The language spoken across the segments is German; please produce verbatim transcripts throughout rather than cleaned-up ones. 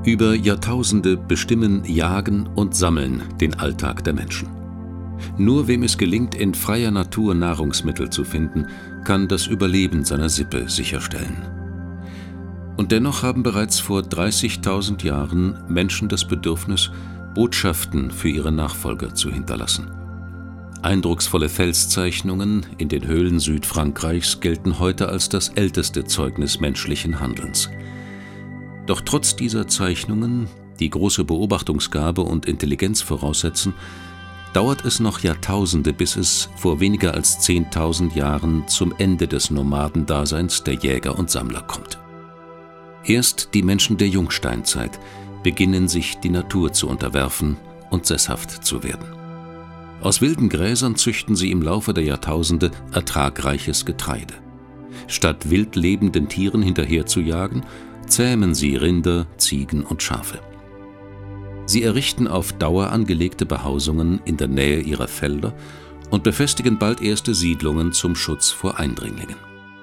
Über Jahrtausende bestimmen Jagen und Sammeln den Alltag der Menschen. Nur wem es gelingt, in freier Natur Nahrungsmittel zu finden, kann das Überleben seiner Sippe sicherstellen. Und dennoch haben bereits vor dreißigtausend Jahren Menschen das Bedürfnis, Botschaften für ihre Nachfolger zu hinterlassen. Eindrucksvolle Felszeichnungen in den Höhlen Südfrankreichs gelten heute als das älteste Zeugnis menschlichen Handelns. Doch trotz dieser Zeichnungen, die große Beobachtungsgabe und Intelligenz voraussetzen, dauert es noch Jahrtausende, bis es vor weniger als zehntausend Jahren zum Ende des Nomadendaseins der Jäger und Sammler kommt. Erst die Menschen der Jungsteinzeit beginnen sich die Natur zu unterwerfen und sesshaft zu werden. Aus wilden Gräsern züchten sie im Laufe der Jahrtausende ertragreiches Getreide. Statt wild lebenden Tieren hinterherzujagen, zähmen sie Rinder, Ziegen und Schafe. Sie errichten auf Dauer angelegte Behausungen in der Nähe ihrer Felder und befestigen bald erste Siedlungen zum Schutz vor Eindringlingen.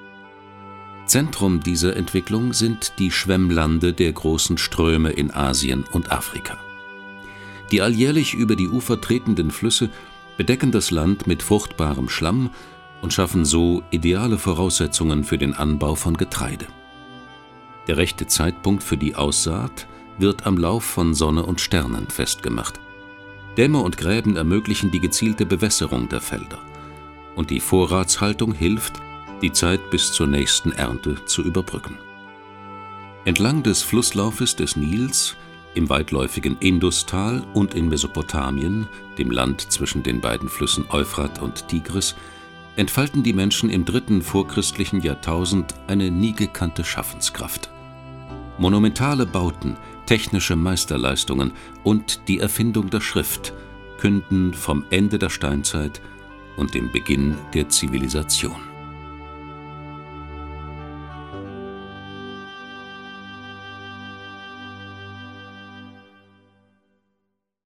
Zentrum dieser Entwicklung sind die Schwemmlande der großen Ströme in Asien und Afrika. Die alljährlich über die Ufer tretenden Flüsse bedecken das Land mit fruchtbarem Schlamm und schaffen so ideale Voraussetzungen für den Anbau von Getreide. Der rechte Zeitpunkt für die Aussaat wird am Lauf von Sonne und Sternen festgemacht. Dämme und Gräben ermöglichen die gezielte Bewässerung der Felder. Und die Vorratshaltung hilft, die Zeit bis zur nächsten Ernte zu überbrücken. Entlang des Flusslaufes des Nils, im weitläufigen Industal und in Mesopotamien, dem Land zwischen den beiden Flüssen Euphrat und Tigris, entfalten die Menschen im dritten vorchristlichen Jahrtausend eine nie gekannte Schaffenskraft. Monumentale Bauten, technische Meisterleistungen und die Erfindung der Schrift künden vom Ende der Steinzeit und dem Beginn der Zivilisation.